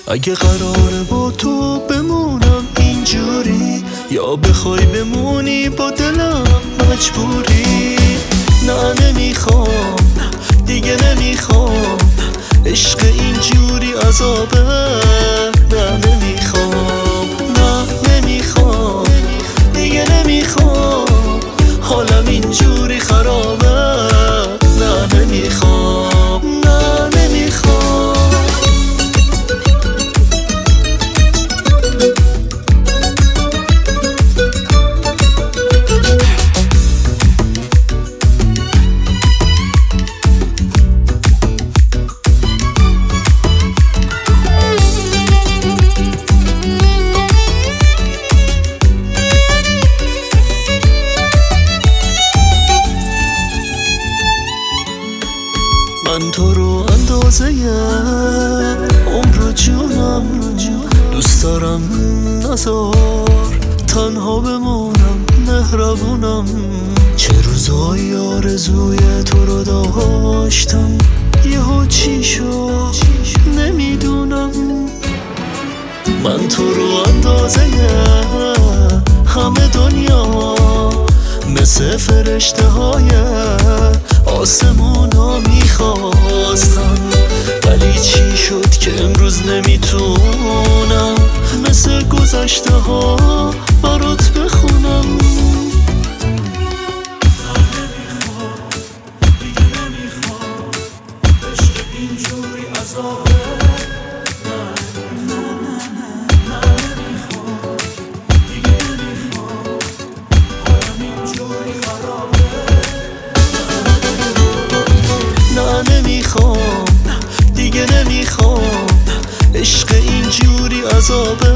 اگه قراره با تو بمونم اینجوری، یا بخوای بمونی با دلم مجبوری. نه نمیخوام، دیگه نمیخوام عشق اینجوری عذابه. نه نمیخوام، نه نمیخوام، دیگه نمیخوام حالم اینجوری خرابه. نه نمیخوام، نه نمیخوام. من تو رو اندازه عمر و جونم دوست دارم، نذار تنها بمونم، مهربونم. چه روزایی آرزوی تو رو داشتم، یهو چی شد نمیدونم. من تو رو اندازه همه دنیا مثل فرشته های آسمونا میخواستم، ولی چی شد که امروز نمیتونم مثل گذشته ها برات بخونم. دیگه نمیخوام عشق اینجوری عذابه. نمیخوام، دیگه نمیخوام عشق اینجوری عذابه.